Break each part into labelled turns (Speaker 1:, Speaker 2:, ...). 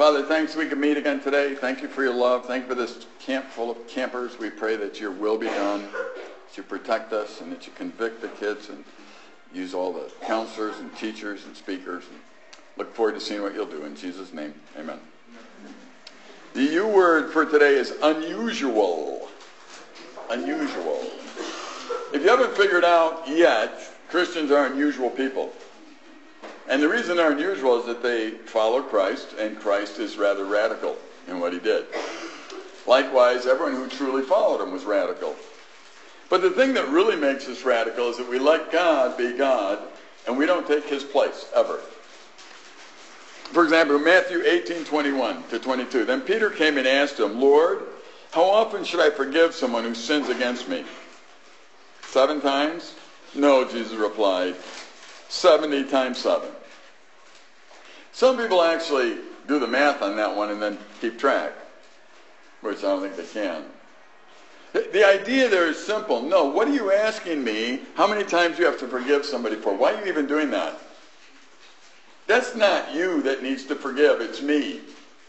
Speaker 1: Father, thanks we can meet again today. Thank you for your love. Thank you for this camp full of campers. We pray that your will be done, that you protect us, and that you convict the kids and use all the counselors and teachers and speakers. And look forward to seeing what you'll do. In Jesus' name, amen. The U word for today is unusual. Unusual. If you haven't figured out yet, Christians are unusual people. And the reason they're unusual is that they follow Christ, and Christ is rather radical in what he did. Likewise, everyone who truly followed him was radical. But the thing that really makes us radical is that we let God be God, and we don't take his place, ever. For example, Matthew 18:21-22. Then Peter came and asked him, Lord, how often should I forgive someone who sins against me? 7 times? No, Jesus replied, 70 times 7. Some people actually do the math on that one and then keep track, which I don't think they can. The idea there is simple. No, what are you asking me? How many times do you have to forgive somebody for? Why are you even doing that? That's not you that needs to forgive. It's me.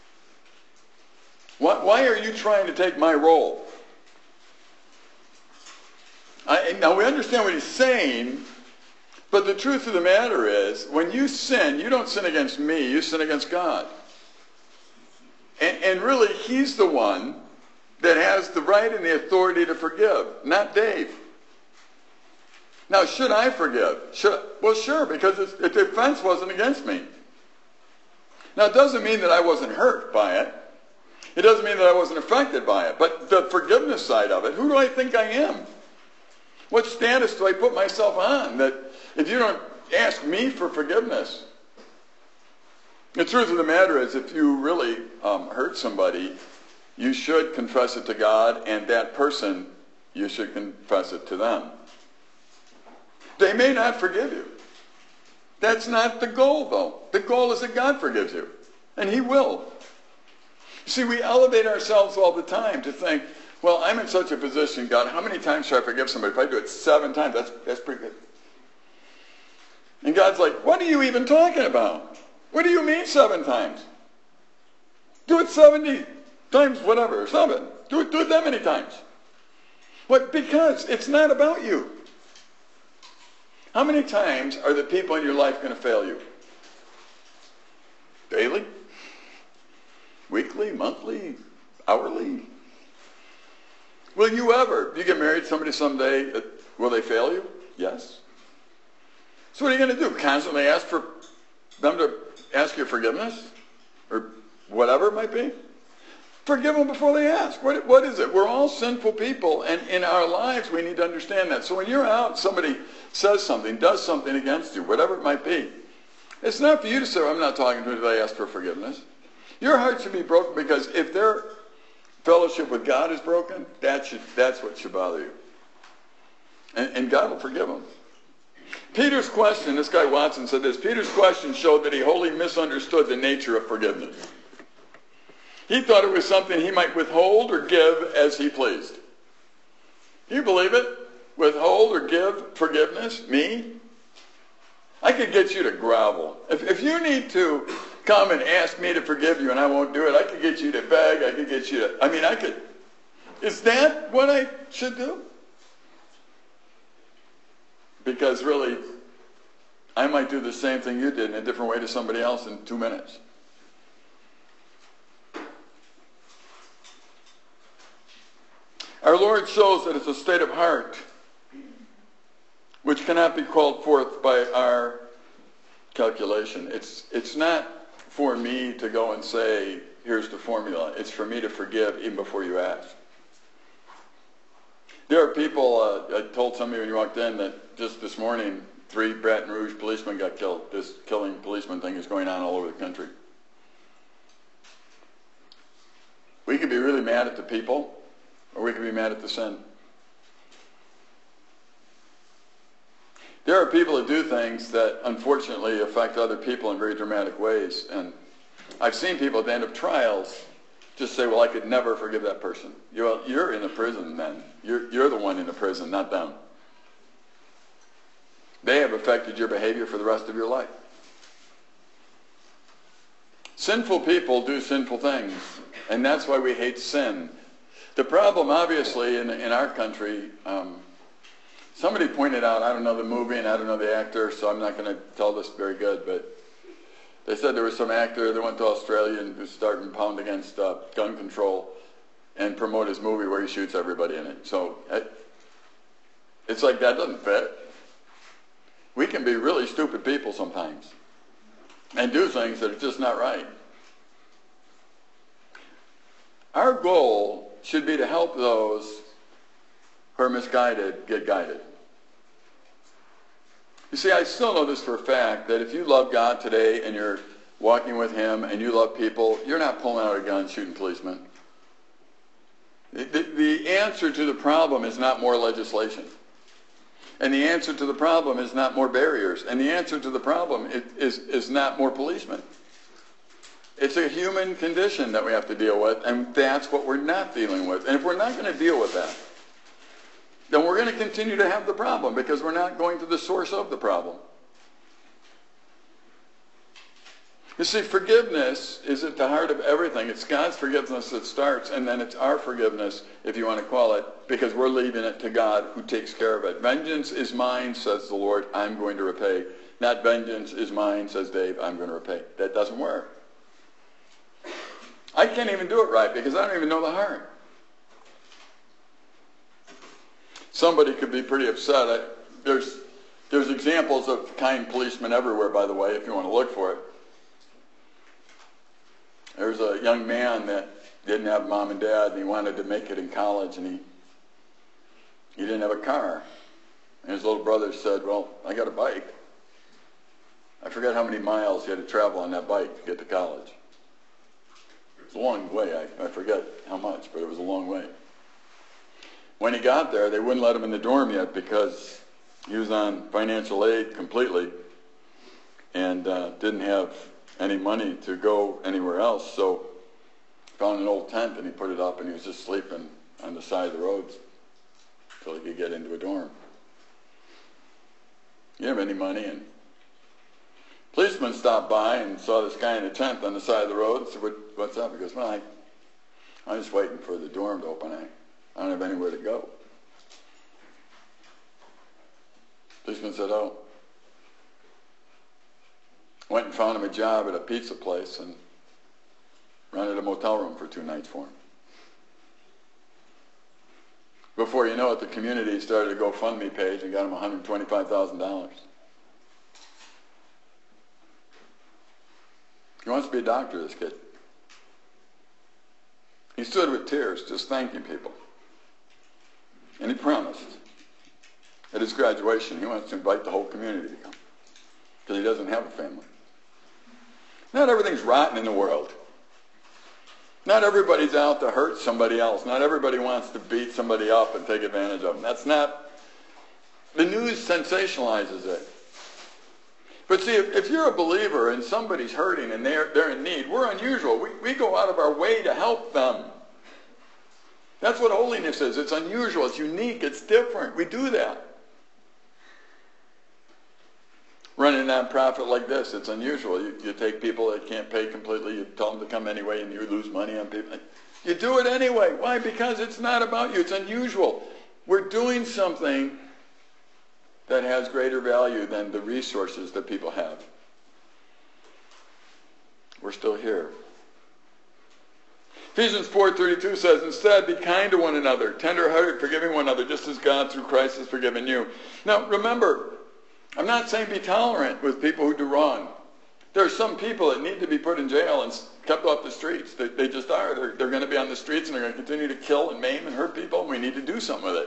Speaker 1: Why are you trying to take my role? Now, we understand what he's saying, but the truth of the matter is, when you sin, you don't sin against me, you sin against God. And really, he's the one that has the right and the authority to forgive, not Dave. Now, should I forgive? Well, sure, because the offense wasn't against me. Now, it doesn't mean that I wasn't hurt by it. It doesn't mean that I wasn't affected by it. But the forgiveness side of it, who do I think I am? What status do I put myself on that if you don't ask me for forgiveness? The truth of the matter is, if you really hurt somebody, you should confess it to God, and that person, you should confess it to them. They may not forgive you. That's not the goal, though. The goal is that God forgives you, and he will. See, we elevate ourselves all the time to think, well, I'm in such a position, God, how many times should I forgive somebody? If I do it 7 times, that's pretty good. And God's like, what are you even talking about? What do you mean 7 times? Do it 70 times whatever, 7. Do it that many times. What? Because it's not about you. How many times are the people in your life going to fail you? Daily? Weekly? Monthly? Hourly? Will you ever, if you get married to somebody someday, will they fail you? Yes. So what are you going to do? Constantly ask for them to ask your forgiveness? Or whatever it might be? Forgive them before they ask. What is it? We're all sinful people, and in our lives we need to understand that. So when you're out, somebody says something, does something against you, whatever it might be, it's not for you to say, I'm not talking to them, they ask for forgiveness. Your heart should be broken, because if their fellowship with God is broken, that's what should bother you. And God will forgive them. Peter's question, this guy Watson said this, Peter's question showed that he wholly misunderstood the nature of forgiveness. He thought it was something he might withhold or give as he pleased. Do you believe it? Withhold or give forgiveness? Me? I could get you to grovel. If you need to come and ask me to forgive you and I won't do it, I could get you to beg, I could get you to, I could. Is that what I should do? Because really, I might do the same thing you did in a different way to somebody else in 2 minutes. Our Lord shows that it's a state of heart which cannot be called forth by our calculation. It's not for me to go and say, here's the formula. It's for me to forgive even before you ask. There are people, I told somebody when you walked in that just this morning, 3 Baton Rouge policemen got killed. This killing policeman thing is going on all over the country. We could be really mad at the people, or we could be mad at the sin. There are people that do things that unfortunately affect other people in very dramatic ways. And I've seen people at the end of trials just say, well, I could never forgive that person. You're in the prison then. You're the one in the prison, not them. They have affected your behavior for the rest of your life. Sinful people do sinful things, and that's why we hate sin. The problem, obviously, in our country, somebody pointed out, I don't know the movie and I don't know the actor, so I'm not going to tell this very good, but they said there was some actor that went to Australia and was starting to pound against gun control and promote his movie where he shoots everybody in it. So it's like that doesn't fit. We can be really stupid people sometimes and do things that are just not right. Our goal should be to help those who are misguided get guided. You see, I still know this for a fact, that if you love God today and you're walking with Him and you love people, you're not pulling out a gun shooting policemen. The answer to the problem is not more legislation. And the answer to the problem is not more barriers. And the answer to the problem is not more policemen. It's a human condition that we have to deal with, and that's what we're not dealing with. And if we're not going to deal with that, then we're going to continue to have the problem because we're not going to the source of the problem. You see, forgiveness is at the heart of everything. It's God's forgiveness that starts, and then it's our forgiveness, if you want to call it, because we're leaving it to God who takes care of it. Vengeance is mine, says the Lord, I'm going to repay. Not vengeance is mine, says Dave, I'm going to repay. That doesn't work. I can't even do it right because I don't even know the heart. Somebody could be pretty upset. There's examples of kind policemen everywhere, by the way, if you want to look for it. There's a young man that didn't have mom and dad, and he wanted to make it in college, and he didn't have a car. And his little brother said, well, I got a bike. I forget how many miles he had to travel on that bike to get to college. It was a long way. I forget how much, but it was a long way. When he got there, they wouldn't let him in the dorm yet because he was on financial aid completely and didn't have any money to go anywhere else. So he found an old tent and he put it up and he was just sleeping on the side of the roads until he could get into a dorm. He didn't have any money, and policeman stopped by and saw this guy in a tent on the side of the road and said, what's up? He goes, well, I'm just waiting for the dorm to open. I don't have anywhere to go. Policeman said, oh. Went and found him a job at a pizza place and rented a motel room for 2 nights for him. Before you know it, the community started a GoFundMe page and got him $125,000. He wants to be a doctor, this kid. He stood with tears, just thanking people. And he promised at his graduation he wants to invite the whole community to come because he doesn't have a family. Not everything's rotten in the world. Not everybody's out to hurt somebody else. Not everybody wants to beat somebody up and take advantage of them. That's not... The news sensationalizes it. But see, if you're a believer and somebody's hurting and they're in need, we're unusual. We go out of our way to help them. That's what holiness is. It's unusual. It's unique. It's different. We do that. Running a nonprofit like this, it's unusual. You take people that can't pay completely, you tell them to come anyway, and you lose money on people. You do it anyway. Why? Because it's not about you. It's unusual. We're doing something that has greater value than the resources that people have. We're still here. Ephesians 4:32 says, instead, be kind to one another, tender-hearted, forgiving one another, just as God through Christ has forgiven you. Now, remember, I'm not saying be tolerant with people who do wrong. There are some people that need to be put in jail and kept off the streets. They just are. They're going to be on the streets and they're going to continue to kill and maim and hurt people, and we need to do something with it.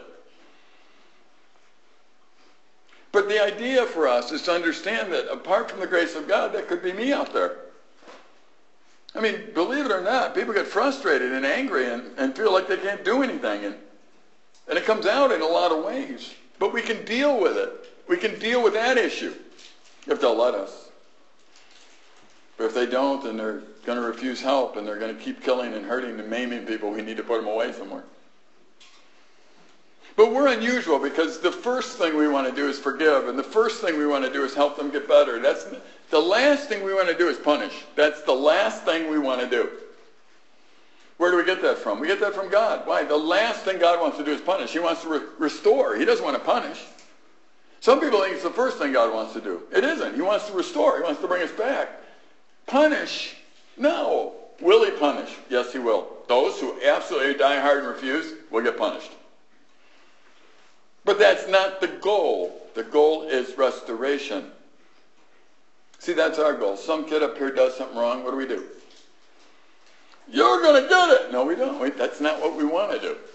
Speaker 1: But the idea for us is to understand that apart from the grace of God, that could be me out there. I mean, believe it or not, people get frustrated and angry and feel like they can't do anything. And it comes out in a lot of ways. But we can deal with it. We can deal with that issue if they'll let us. But if they don't, and they're going to refuse help, and they're going to keep killing and hurting and maiming people, we need to put them away somewhere. But we're unusual because the first thing we want to do is forgive, and the first thing we want to do is help them get better. That's the last thing we want to do is punish. That's the last thing we want to do. Where do we get that from? We get that from God. Why? The last thing God wants to do is punish. He wants to restore. He doesn't want to punish. Some people think it's the first thing God wants to do. It isn't. He wants to restore. He wants to bring us back. Punish? No. Will he punish? Yes, he will. Those who absolutely die hard and refuse will get punished. But that's not the goal. The goal is restoration. See, that's our goal. Some kid up here does something wrong. What do? You're going to get it. No, we don't. That's not what we want to do.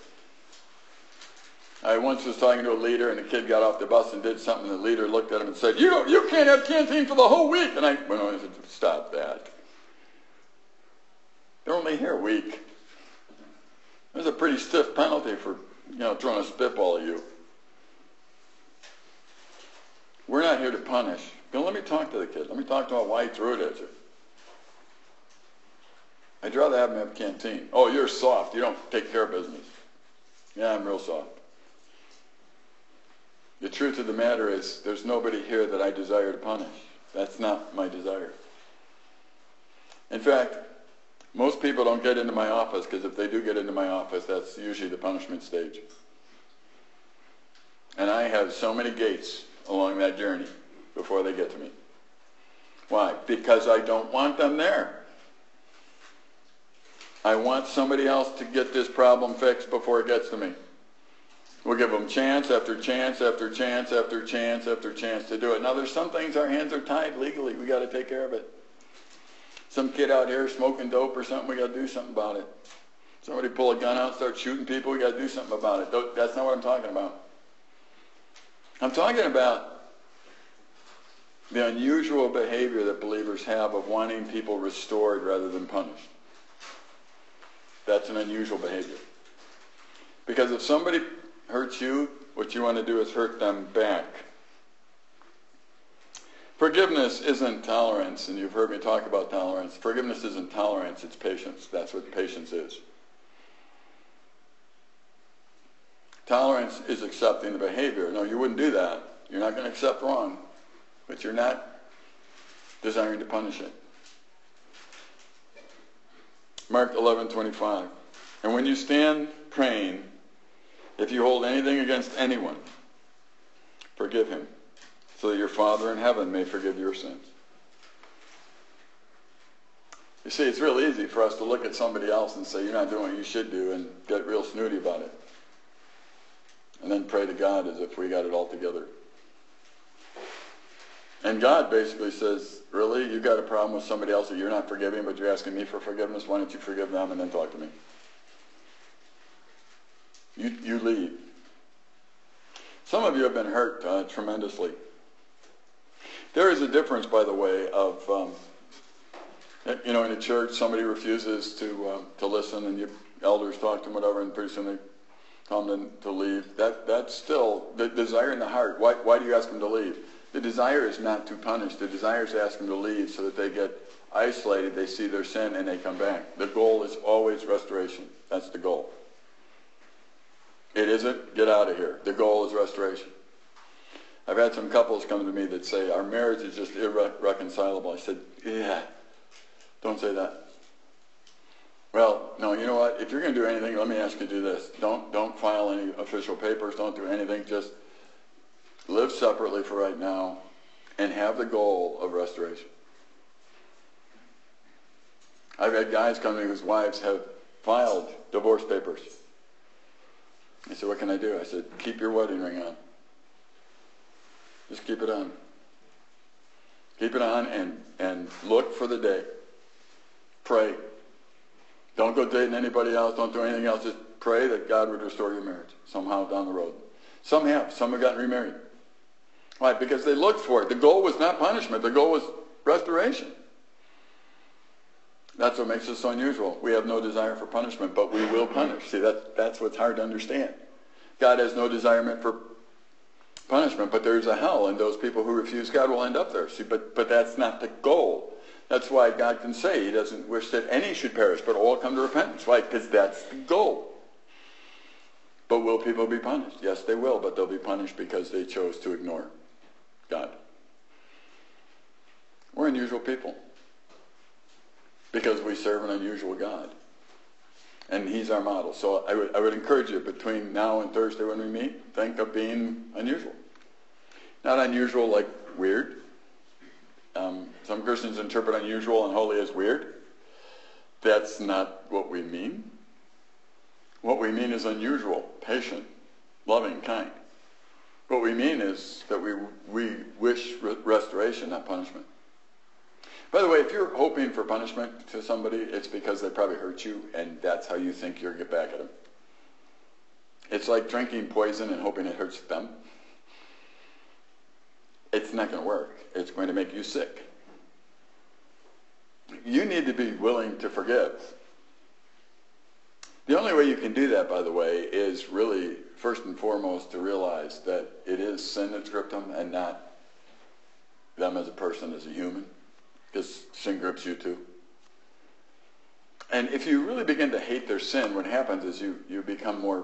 Speaker 1: I once was talking to a leader, and a kid got off the bus and did something, and the leader looked at him and said, you can't have canteen for the whole week. And I went on and said, stop that. They're only here a week. There's a pretty stiff penalty for, throwing a spitball at you. We're not here to punish. But let me talk to the kid. Let me talk to him why he threw it at you. I'd rather have him have canteen. Oh, you're soft. You don't take care of business. Yeah, I'm real soft. The truth of the matter is there's nobody here that I desire to punish. That's not my desire. In fact, most people don't get into my office because if they do get into my office, that's usually the punishment stage. And I have so many gates along that journey before they get to me. Why? Because I don't want them there. I want somebody else to get this problem fixed before it gets to me. We'll give them chance after chance after chance after chance after chance to do it. Now, there's some things our hands are tied legally. We got to take care of it. Some kid out here smoking dope or something, we got to do something about it. Somebody pull a gun out, start shooting people, we got to do something about it. That's not what I'm talking about. I'm talking about the unusual behavior that believers have of wanting people restored rather than punished. That's an unusual behavior. Because if somebody hurts you, what you want to do is hurt them back. Forgiveness isn't tolerance, and you've heard me talk about tolerance. Forgiveness isn't tolerance, it's patience. That's what patience is. Tolerance is accepting the behavior. No, you wouldn't do that. You're not going to accept wrong, but you're not desiring to punish it. Mark 11:25. And when you stand praying, if you hold anything against anyone, forgive him, so that your Father in heaven may forgive your sins. You see, it's real easy for us to look at somebody else and say, you're not doing what you should do, and get real snooty about it. And then pray to God as if we got it all together. And God basically says, really? You got a problem with somebody else that you're not forgiving, but you're asking me for forgiveness? Why don't you forgive them and then talk to me? You lead. Some of you have been hurt tremendously. There is a difference, by the way, of, in a church, somebody refuses to listen, and your elders talk to them, whatever, and pretty soon they tell them to leave. That's still the desire in the heart. Why do you ask them to leave? The desire is not to punish. The desire is to ask them to leave so that they get isolated, they see their sin, and they come back. The goal is always restoration. That's the goal. It isn't, get out of here. The goal is restoration. I've had some couples come to me that say, our marriage is just irreconcilable. I said, yeah, don't say that. Well, no, you know what? If you're going to do anything, let me ask you to do this. Don't file any official papers. Don't do anything. Just live separately for right now and have the goal of restoration. I've had guys come to me whose wives have filed divorce papers. He said, what can I do? I said, keep your wedding ring on. Just keep it on. Keep it on and look for the day. Pray. Don't go dating anybody else. Don't do anything else. Just pray that God would restore your marriage somehow down the road. Some have. Some have gotten remarried. Why? Because they looked for it. The goal was not punishment. The goal was restoration. That's what makes us so unusual. We have no desire for punishment, but we will punish. See, that's what's hard to understand. God has no desire for punishment, but there's a hell, and those people who refuse God will end up there. See, but that's not the goal. That's why God can say he doesn't wish that any should perish, but all come to repentance. Why? Because that's the goal. But will people be punished? Yes, they will, but they'll be punished because they chose to ignore God. We're unusual people because we serve an unusual God. And he's our model. So I would encourage you, between now and Thursday when we meet, think of being unusual. Not unusual like weird. Some Christians interpret unusual and holy as weird. That's not what we mean. What we mean is unusual, patient, loving, kind. What we mean is that we wish restoration, not punishment. By the way, if you're hoping for punishment to somebody, it's because they probably hurt you, and that's how you think you'll get back at them. It's like drinking poison and hoping it hurts them. It's not going to work. It's going to make you sick. You need to be willing to forgive. The only way you can do that, by the way, is really, first and foremost, to realize that it is sin that's gripped them and not them as a person, as a human. Because sin grips you too. And if you really begin to hate their sin, what happens is you become more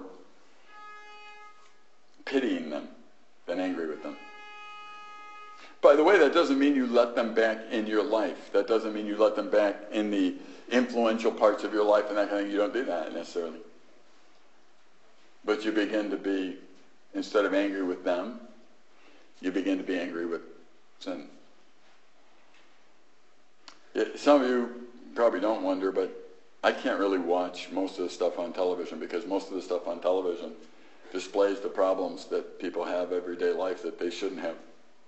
Speaker 1: pitying them than angry with them. By the way, that doesn't mean you let them back in your life. That doesn't mean you let them back in the influential parts of your life and that kind of thing. You don't do that necessarily. But you begin to be, instead of angry with them, you begin to be angry with sin. Some of you probably don't wonder, but I can't really watch most of the stuff on television because most of the stuff on television displays the problems that people have everyday life that they shouldn't have.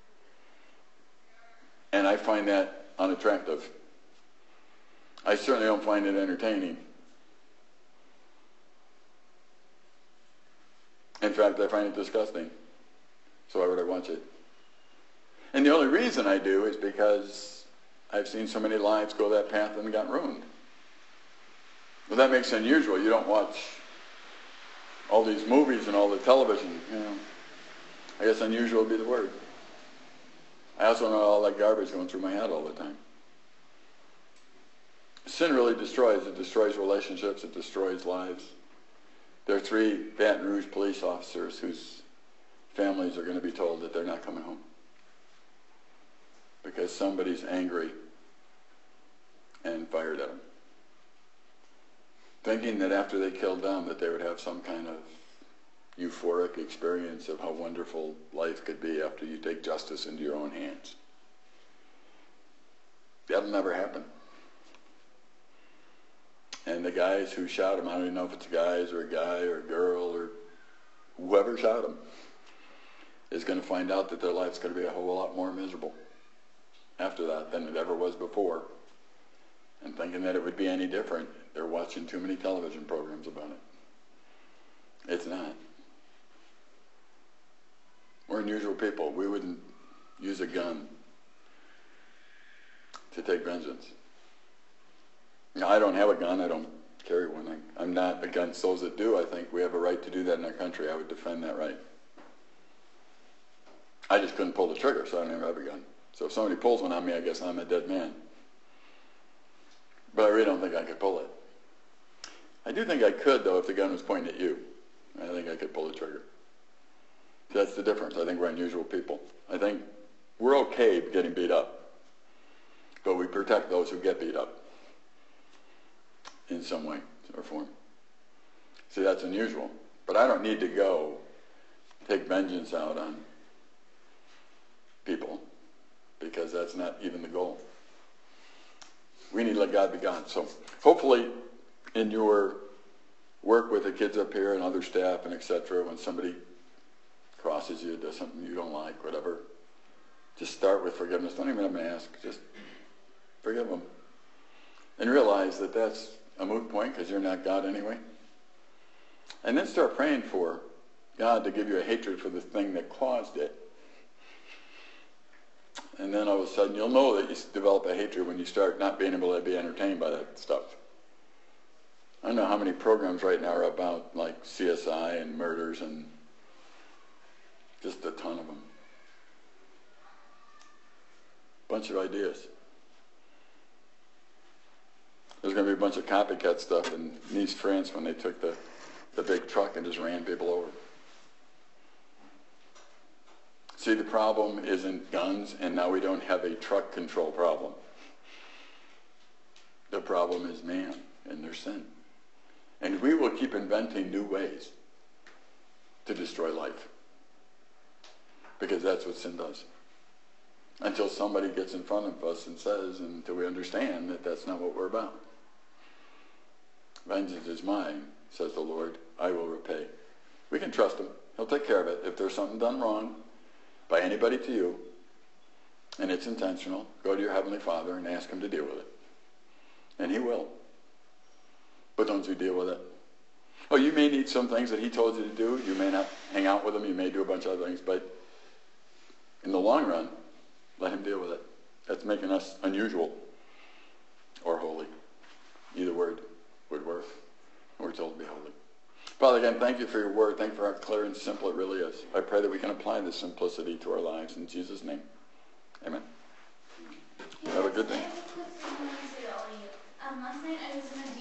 Speaker 1: And I find that unattractive. I certainly don't find it entertaining. In fact, I find it disgusting. So why would I watch it? And the only reason I do is because I've seen so many lives go that path and got ruined. Well, that makes it unusual. You don't watch all these movies and all the television, I guess unusual would be the word. I also know all that garbage going through my head all the time. Sin really destroys. It destroys relationships. It destroys lives. There are 3 Baton Rouge police officers whose families are going to be told that they're not coming home because somebody's angry and fired at them, thinking that after they killed them that they would have some kind of euphoric experience of how wonderful life could be after you take justice into your own hands. That'll never happen. And the guys who shot him, I don't even know if it's guys or a guy or a girl or whoever shot him, is going to find out that their life's going to be a whole lot more miserable after that than it ever was before. And thinking that it would be any different, they're watching too many television programs about it. It's not. We're unusual people. We wouldn't use a gun to take vengeance. Now, I don't have a gun. I don't carry one. I'm not against those that do. I think we have a right to do that in our country. I would defend that right. I just couldn't pull the trigger, so I don't even have a gun. So if somebody pulls one on me, I guess I'm a dead man. But I really don't think I could pull it. I do think I could, though, if the gun was pointing at you. I think I could pull the trigger. That's the difference. I think we're unusual people. I think we're okay getting beat up, but we protect those who get beat up in some way or form. See, that's unusual. But I don't need to go take vengeance out on people because that's not even the goal. We need to let God be God. So hopefully in your work with the kids up here and other staff and etc., when somebody crosses you, does something you don't like, whatever, just start with forgiveness. Don't even have to ask. Just forgive them. And realize that that's a moot point because you're not God anyway. And then start praying for God to give you a hatred for the thing that caused it. And then all of a sudden you'll know that you develop a hatred when you start not being able to be entertained by that stuff. I don't know how many programs right now are about like CSI and murders and just a ton of them. Bunch of ideas. There's going to be a bunch of copycat stuff in Nice, France when they took the the big truck and just ran people over. See, the problem isn't guns, and now we don't have a truck control problem. The problem is man and their sin. And we will keep inventing new ways to destroy life. Because that's what sin does. Until somebody gets in front of us and says, and until we understand that that's not what we're about. Vengeance is mine, says the Lord, I will repay. We can trust him. He'll take care of it. If there's something done wrong by anybody to you, and it's intentional, go to your Heavenly Father and ask him to deal with it. And he will. But don't you deal with it. Oh, you may need some things that he told you to do. You may not hang out with him. You may do a bunch of other things. But in the long run, let him deal with it. That's making us unusual or holy. Either word would work. We're told to be holy. Father, again, thank you for your word. Thank you for how clear and simple it really is. I pray that we can apply this simplicity to our lives. In Jesus' name, amen. Have a good day.